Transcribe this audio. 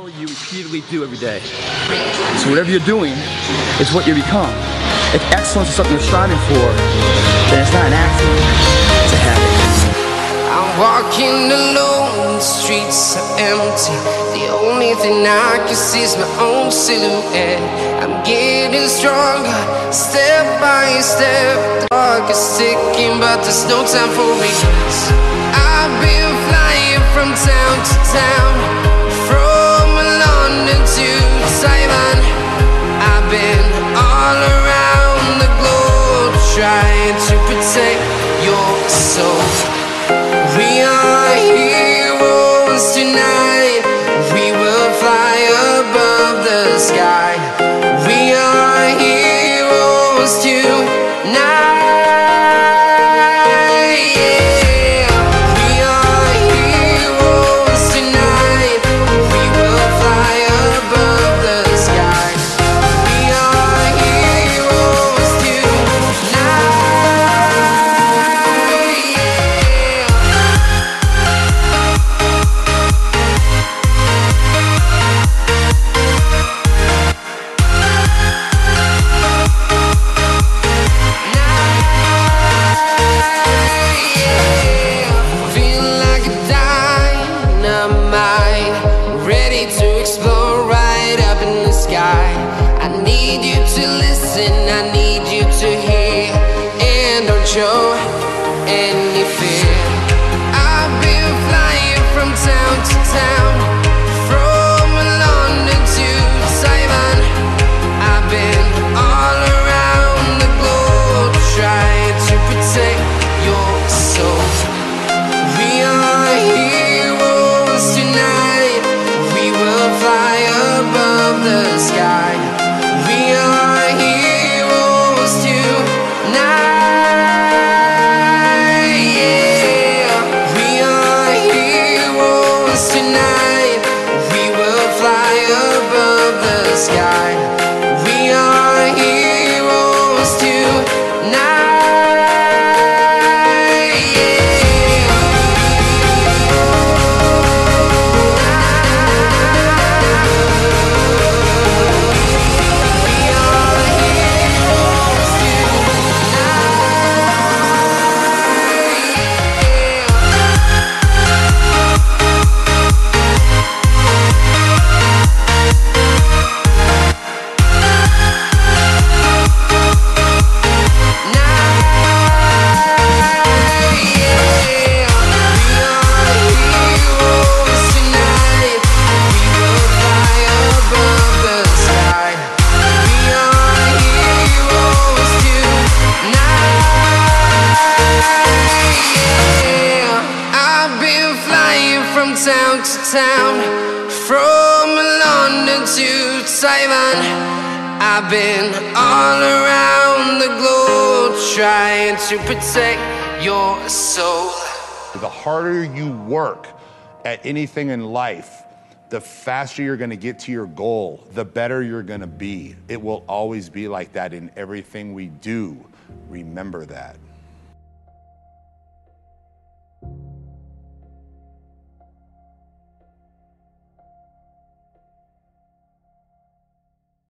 power you repeatedly do every day. So whatever you're doing is what you become. If excellence is something you're striving for, then it's not an accident, it's a habit. I'm walking alone, the streets are empty. The only thing I can see is my own silhouette. I'm getting stronger, step by step. The clock is ticking, but there's no time for regrets. I've been flying from town to town, from London to Taiwan. I've been all around the globe, trying to protect your soul. We are heroes tonight. We will fly above the sky. We are heroes tonight. Yeah. We are heroes tonight. We will fly above the sky. We are heroes tonight. Feeling like a dynamite, ready to explode right up in the sky. I need you to listen, I need you to hear, and don't show any fear. I've been flying from town to town, from London to Taiwan. I've been all around the globe, trying to protect your soul. We are heroes tonight. We will fly above the sky. We are heroes tonight. Yeah. We are heroes tonight. We will fly above the sky. We are heroes tonight. Town to town, from London to Taiwan. I've been all around the globe, trying to protect your soul. The harder you work at anything in life, the faster you're gonna get to your goal, the better you're gonna be. It will always be like that in everything we do. Remember that.